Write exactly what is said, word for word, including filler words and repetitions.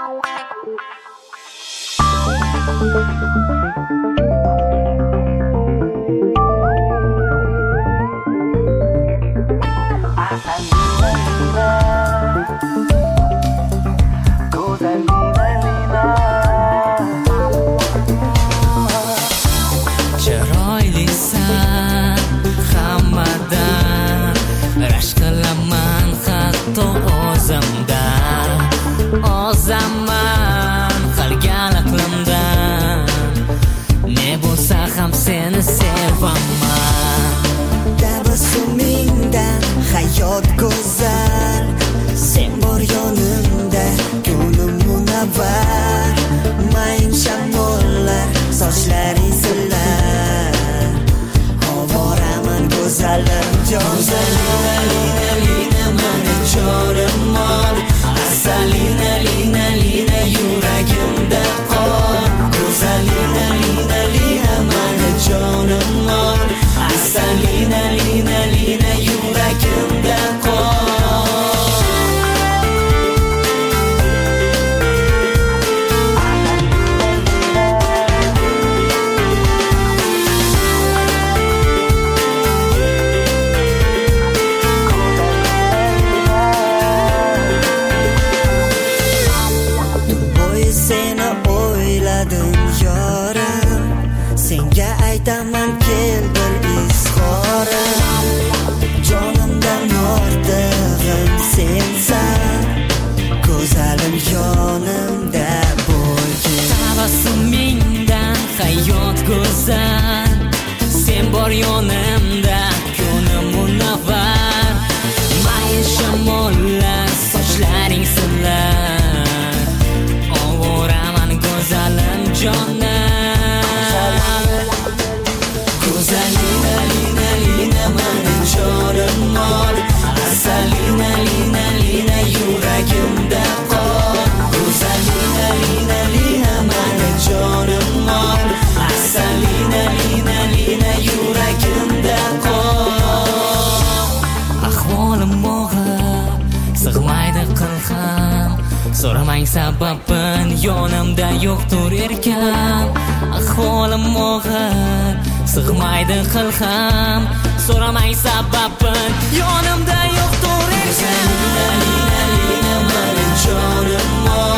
Chiroylisan hammadan, rashk qilaman hatto o'zimdan. Ozaman qolgan aqlimdan, ne bo'lsa ham seni sevaman. Tabassumingdan hayot go'zal, sen bor yonimda ko'nglim munavvar. Mayin shamollar, sochlaring sillar, ovoraman go'zalim jonzalina. Lina lina mani jonim mor, asalina lina lina yuragimda qor. Go'zalina lina lina mani jonim mor, asalina lina lina yuragimda qor. Seni o'yladim yorim, senga aytaman kel bir izhorim. Jonimdan ortig'im sensan, go'zalim yonimda bo'lgin. Tabassumingdan hayot go'zal, sen bor yonimda ko'nglim munavvar. Mayin shamollar, sochlaring sillar, ovoraman go'zalim jonim. Go'zalina lina lina mani jonim mor, asalina lina lina yuragimda qor. Go'zalina lina lina mani jonim mor, asalina lina lina yuragimda qor. Ahvolim og'ir, sig'maydi qilqim, so'ramang sababin, yonimda yo'qdir erkam. Ahvolim og'ir, sig'maydi qilqim, so'ramang sababin, yonimda yo'qdir erkam. Lina lina lina mani jonim mor,